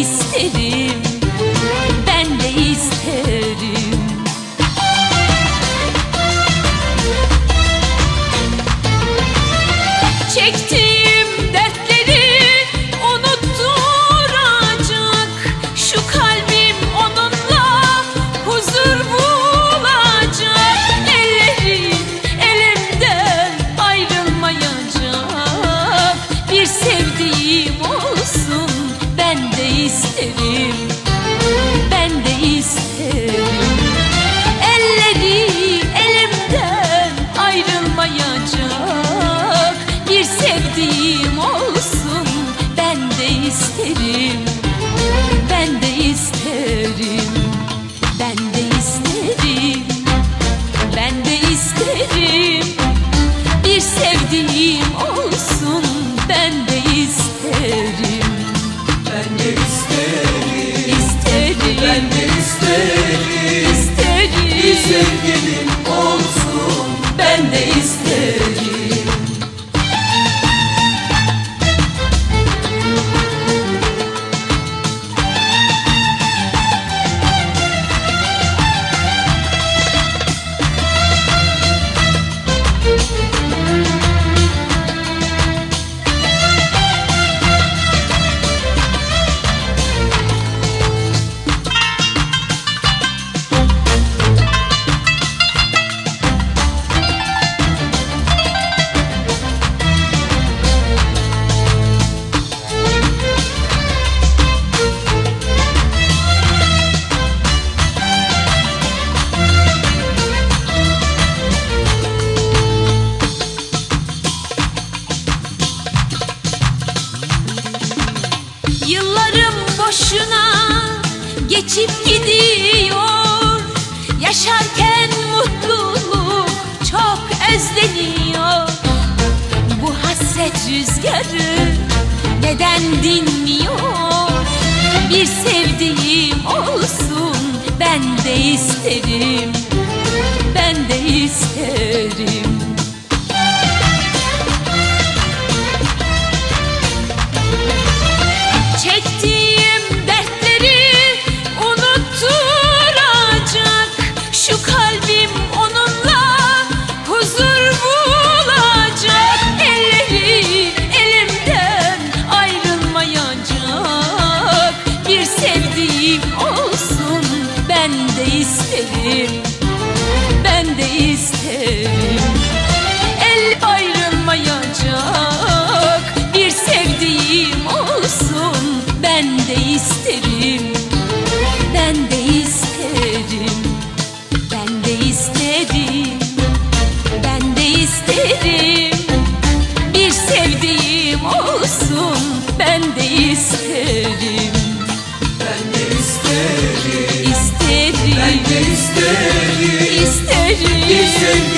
isterim, ben de isterim. Çektiğim dertleri unutturacak şu kalbim, onunla huzur bulacak. Ellerim elimden ayrılmayacak, bir sevdiğim olsun, ben de isterim, ben de isterim. Elleri elimden ayrılmayacak, bir sevdiğim olsun, ben de isterim, ben de isterim. Ben de isterim, ben de isterim. Bir sevdiğim olsun, ben de isterim. Ben de isterim, İsterim, ben de isterim. isterim. Bir sevgilim olsun, ben de isterim. Yıllarım boşuna geçip gidiyor, yaşarken mutluluk çok özleniyor. Bu hasret rüzgarı neden dinmiyor? Bir sevdiğim olsun, ben de isterim, ben de isterim. Çektiğim dertleri unutturacak şu kalbim, onunla huzur bulacak. Elleri elimden ayrılmayacak, bir sevdiğim olsun, ben de isterim, ben de isterim. El ayrılmayacak, bir sevdiğim olsun, ben de isterim, ben de isterim. Ben de isterim, ben de isterim. Bir sevdiğim olsun, ben de isterim, Ben de isterim, isterim, ben de isterim. isterim. Bir sevgilim